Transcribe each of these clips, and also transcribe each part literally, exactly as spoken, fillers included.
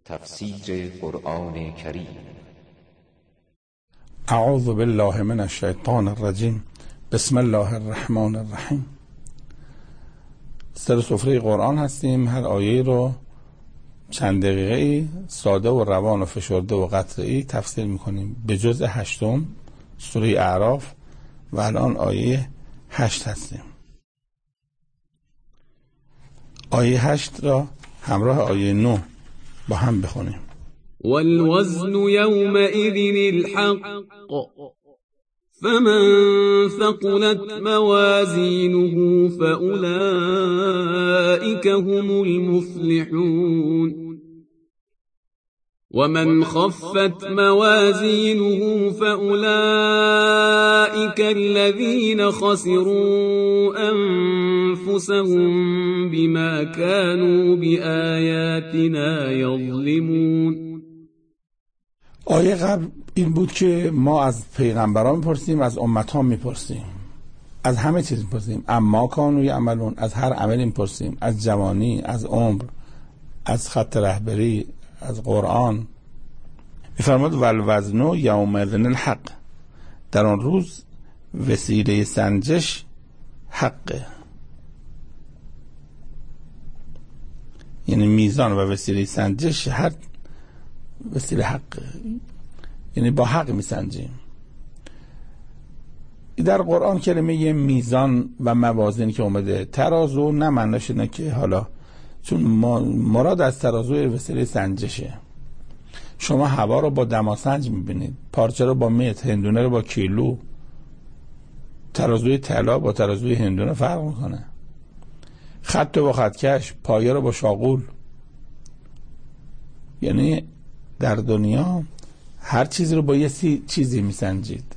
تفسیر قرآن کریم. اعوذ بالله من الشیطان الرجیم. بسم الله الرحمن الرحیم. سر سفره قرآن هستیم. هر آیه رو چند دقیقه‌ای ساده و روان و فشرده و قطعی تفسیر میکنیم به جزء هشتم سوره اعراف و الان آیه هشت هستیم. آیه هشت را همراه آیه نه با هم بخونیم. والوزن يومئذ الحق فمن ثقلت موازينه فأولئك هم المفلحون ومن خفت موازينه فأولئك الذين خسروا أنفسهم بما كانوا بآياتنا يظلمون. آیه قبل این بود که ما از پیغمبران میپرسیم، از امتها میپرسیم، از همه چیز میپرسیم، اما کانوا یعملون، از هر عمل میپرسیم، از جوانی، از عمر، از خط رهبری، از قرآن. میفرماد والوزن یومئذ الحق، در آن روز وسیله سنجش حقه، یعنی میزان و وسیله سنجش هر وسیله حقه، یعنی با حق میسنجیم. در قرآن کلمه میزان و موازین که اومده، ترازو نه معناش اینه که حالا چون ما مراد از ترازو وسیله سنجشه. شما هوا رو با دماسنج میبینید، پارچه رو با متر، هندونه رو با کیلو. ترازوی طلا با ترازوی هندونه فرق میکنه. خط با خطکش، پایه رو با شاغول. یعنی در دنیا هر چیزی رو با یه چیزی میسنجید.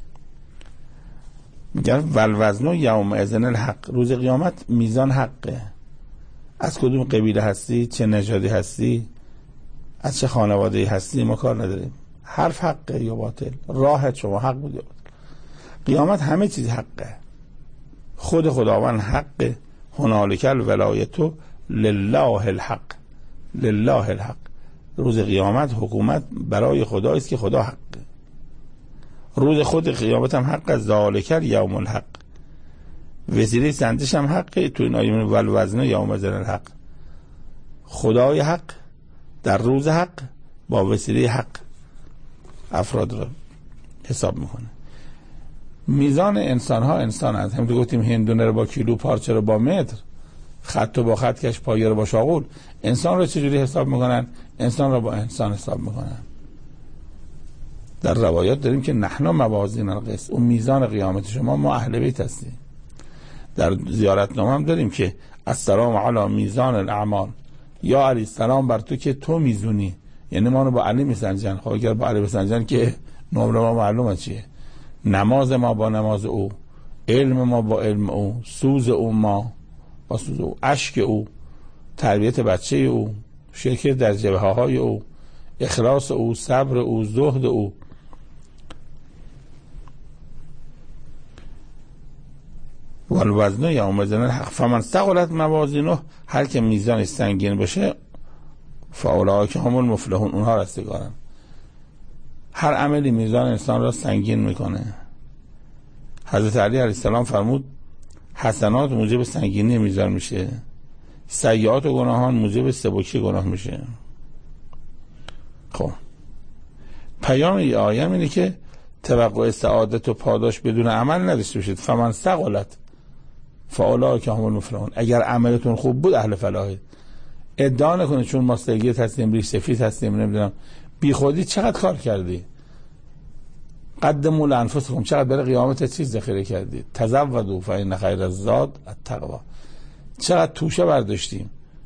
میگن والوزن یومئذ الحق، روز قیامت میزان حقه. از کدوم قبیله هستی، چه نژادی هستی، از چه خانواده‌ای هستی ما کار نداریم. حرف حقه یا باطل، راه شما حق بود یا باطل. قیامت همه چیز حقه. خود خداوند حقه. هنالک الولایت لله الحق، لله الحق. روز قیامت حکومت برای خدا است که خدا حقه. روز خود قیامت هم حق است. ذالک الیوم الحق. وسیله سنجش هم حقه. تو این آیه والوزن یومئذ الحق، خدای حق در روز حق با وسیله حق افراد را حساب میکنه. میزان انسان ها انسان هست. همونطور گفتیم هندونه رو با کیلو، پارچه رو با متر، خط رو با خطکش، پایه رو با شاغول. انسان رو چجوری حساب میکنن؟ انسان رو با انسان حساب میکنن. در روایات داریم که نحن موازین القسط، اون میزان قیامت شما، ما اهل بیت هستیم. در زیارتنامه هم داریم که السلام علی میزان الاعمال، یا علی سلام بر تو که تو میزونی. یعنی ما رو با علی میسنجن. خب اگر با علی بسنجن که نمره ما معلومه چیه. نماز ما با نماز او، علم ما با علم او، سوز او ما با سوز او، اشک او، تربیت بچه او، شرکت در جبهه های او، اخلاص او، صبر او، زهد او. والوزن یومئذ الحق فمن ثقلت موازینه، هر که میزانش سنگین باشه، فاولئک هم المفلحون، اونها رستگارن. هر عملی میزان انسان را سنگین میکنه. حضرت علی علیه السلام فرمود حسنات موجب سنگینی میزان میشه، سیئات و گناهان موجب سبکی گناه میشه. خب پیام این آیه اینه که توقع سعادت و پاداش بدون عمل نداشته باشید. فمن ثقلت فاولئک هم المفلحون، اگر عملتون خوب بود اهل فلاحید. ادعا نکنید چون ما سرگیت هستیم، ریش سفید هستیم، نمیدونم بی خودی. چقدر کار کردی؟ قدموا لانفسکم، چقدر برای قیامت چیز ذخیره کردی؟ تزودوا فإن خیر الزاد التقوی، چقدر توشه برداشتیم.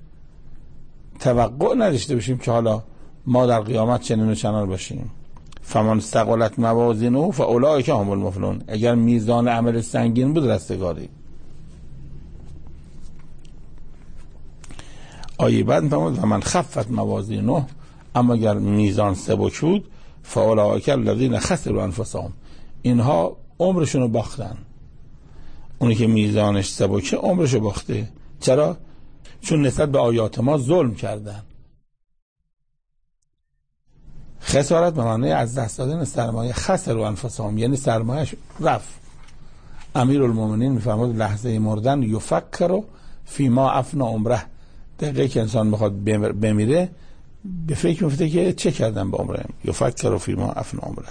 توقع نداشته باشیم که حالا ما در قیامت چنین و چنان باشیم. فمن ثقلت موازینه فاولئک هم المفلحون، اگر میزان عمل سنگین بود رستگاری. آیه بعد میفرماد و من خفت موازینه، اما اگر میزان سبک بود فاولئک الذین خسروا انفسهم، اینها عمرشون رو باختن. اونی که میزانش سبکه عمرش رو باخته. چرا؟ چون نسبت به آیات ما ظلم کردن. خسارت به معنی از دست دادن سرمایه، خسر و انفسهم یعنی سرمایه‌اش رفت. امیرالمومنین میفرماد لحظه مردن یفکر فی ما افنا عمره، دقیقه که انسان میخواد بمیره به فکر میفته که چه کردم به عمرم. یفکر فی ما افنا عمره.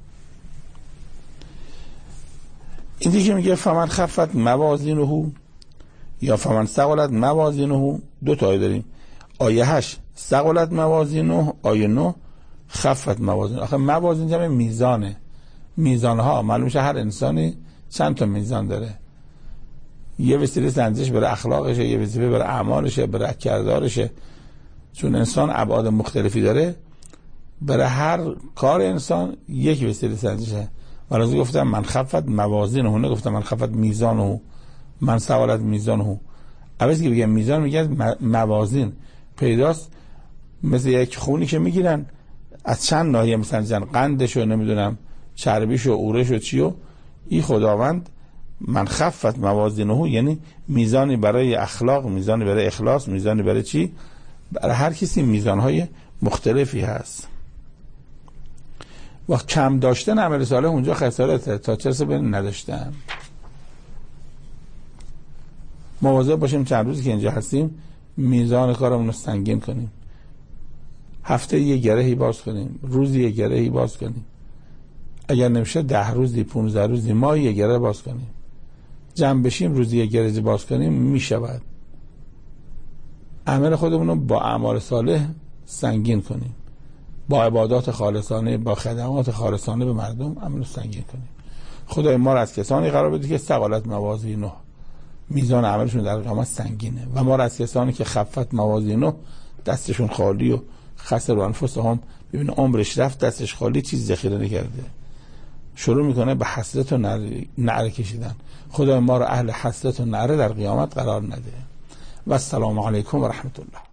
این دیگه میگه فمن خفت موازینه یا فمن ثقلت موازینه. دو تا آیه داریم، آیه هشت ثقلت موازینه، آیه نه خفت موازینه. آخه موازین جمع میزانه، میزانها معلوم میشه هر انسانی چند تا میزان داره، یه وسیله سنجش برای اخلاقشه، یه وسیله برای اعمالشه، برای کردارشه، چون انسان ابعاد مختلفی داره، برای هر کار انسان یک وسیله سنجشه. ولی گفتم من خفت موازینه، نه گفتم من خفت میزانه، من ثقلت میزانه. عوضی که بگم میزان میگن موازین پیداست، مثل یک خونی که میگیرن از چند ناحیه میسنجن، قندشو نمیدونم چربیشو اورشو چیو. این خداوند من خفت موازینه یعنی میزانی برای اخلاق، میزانی برای اخلاص، میزانی برای چی، برای هر کسی میزانهای مختلفی هست. و کم داشتن عمل صالح اونجا خسارته تا چرسه به نداشتن. مواظب باشیم چند روزی که اینجا هستیم میزان کارمون رو سنگین کنیم، هفته یه گرهی باز کنیم، روزی یه گرهی باز کنیم، اگر نمیشه ده روزی، پونزده روزی، ماهی یه گره باز کنیم، جمع بشیم روزی یه گره باز کنیم، میشود. عمل خودمون رو با اعمال صالح سنگین کنیم، با عبادات خالصانه، با خدمات خالصانه به مردم عمل رو سنگین کنیم. خدای ما را از کسانی قرار بده که ثقلت موازینه، میزان عملشون در قیامت سنگینه، و ما را از کسانی که خفت موازینه، دستشون خالی و خسر و انفسهم، ببین عمرش رفت دستش خالی، چیز ذخیره نکرده، شروع میکنه به حسرت و نعره کشیدن. خدای ما را اهل حسرت و نعره در قیامت قرار نده. و السلام علیکم و رحمت الله.